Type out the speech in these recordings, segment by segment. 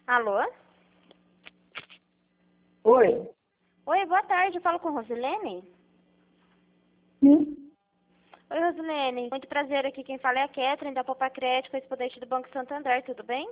Alô? Oi. Oi, boa tarde. Eu falo com Rosilene? Sim, Oi, Rosilene. Muito prazer aqui. Quem fala é a Catherine, da Popa Crédito, correspondente do Banco Santander. Tudo bem?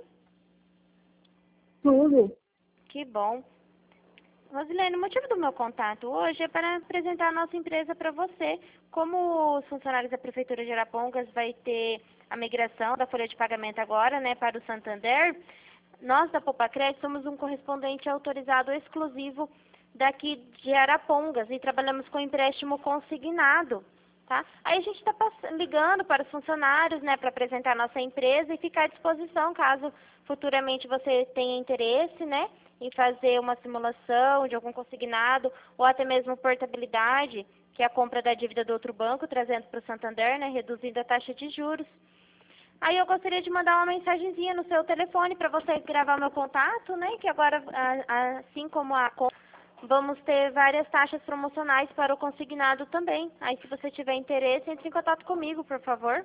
tudo. Que bom. Rosilene, o motivo do meu contato hoje é para apresentar a nossa empresa para você. Como os funcionários da Prefeitura de Arapongas vai ter a migração da folha de pagamento agora, né, para o Santander, nós da Popa Crédito somos um correspondente autorizado exclusivo daqui de Arapongas e trabalhamos com empréstimo consignado, tá? Aí a gente está ligando para os funcionários, né, para apresentar a nossa empresa e ficar à disposição caso futuramente você tenha interesse, né, em fazer uma simulação de algum consignado ou até mesmo portabilidade, que é a compra da dívida do outro banco, trazendo para o Santander, né, reduzindo a taxa de juros. Aí eu gostaria de mandar uma mensagenzinha no seu telefone para você gravar meu contato, né? Que agora, assim como vamos ter várias taxas promocionais para o consignado também. Aí se você tiver interesse, entre em contato comigo, por favor.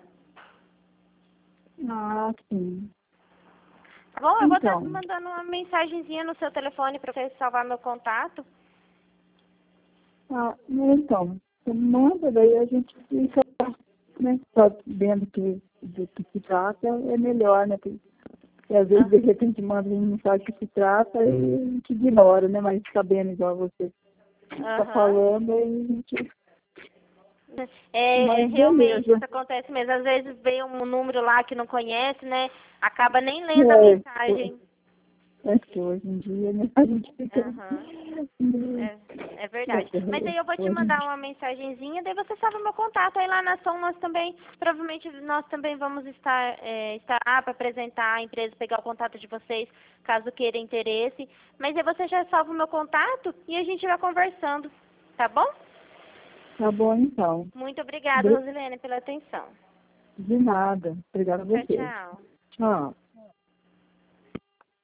Ah, sim. Tá bom? Eu vou estar Então, mandando uma mensagenzinha no seu telefone para você salvar meu contato. você manda, daí a gente fica, né, sabendo do que se trata, é melhor, né? Porque às vezes, de repente, manda e não sabe do que se trata e a gente ignora, né? Mas sabendo igual você está Aham. falando, aí a gente... É, Mas realmente, beleza. isso acontece mesmo. Às vezes vem um número lá que não conhece, né? Acaba nem lendo a É, mensagem. que hoje em dia, né? A gente fica... Aham. É verdade. Mas aí eu vou te Hoje em mandar dia. uma mensagenzinha, daí você salva meu contato. Aí lá na ação nós também, provavelmente nós também vamos estar lá para apresentar a empresa, pegar o contato de vocês, caso queira interesse. Mas aí você já salva o meu contato e a gente vai conversando, tá bom? Tá bom, então. Muito obrigada, Rosilene, pela atenção. De nada. Obrigada a Tchau, você. tchau. Tchau.